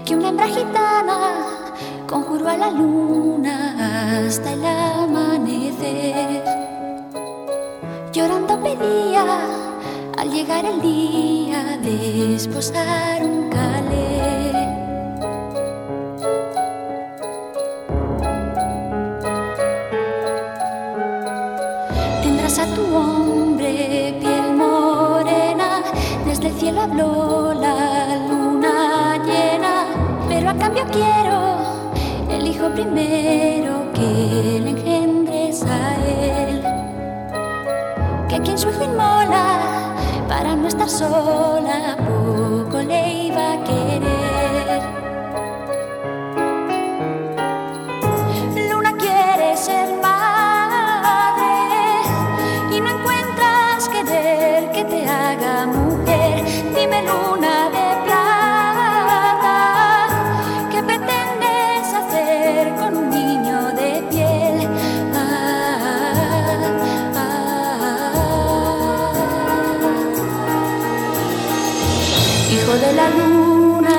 que una hembra gitana conjuró a la luna hasta el amanecer. Llorando pedía al llegar el día de esposar un calé. Tendrás a tu hombre piel morena, desde el cielo habló la luna llena, pero a cambio quiero el hijo primero que le engendres a él. Que quien su hijo inmola para no estar sola, poco le iba a querer. Luna quiere ser madre y no encuentras querer que te haga mujer. Dime, luna de plata, ¿qué pretendes hacer con un niño de piel? Hijo de la luna,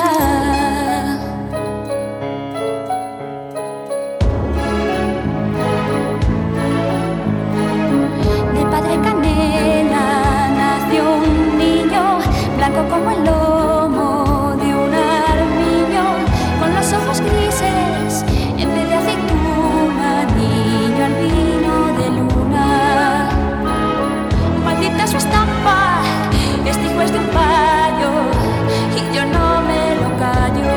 de padre canela nació un niño, blanco como el lomo de un armiño, con los ojos grises en vez de aceituna, niño albino de luna. Maldita su estampa, este hijo es de un payo y yo no me lo callo.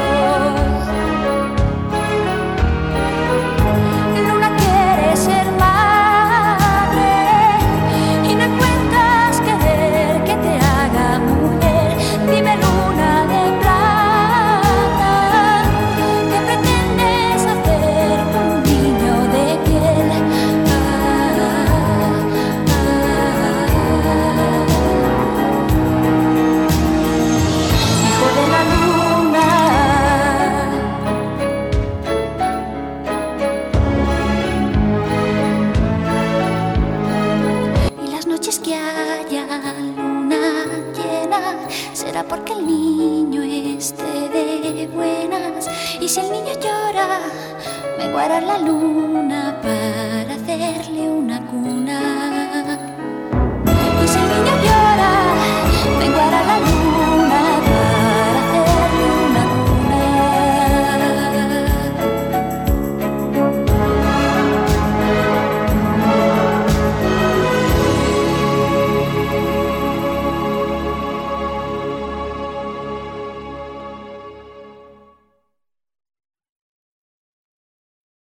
Luna quiere ser madre y no encuentras querer que te haga mujer. Dime, luna de plata, ¿qué pretendes hacer con un niño de piel? Hijo de la luna, y las noches que haya luna llena será porque el niño esté de buenas, y si el niño llora menguará la luna para hacerle una cuna.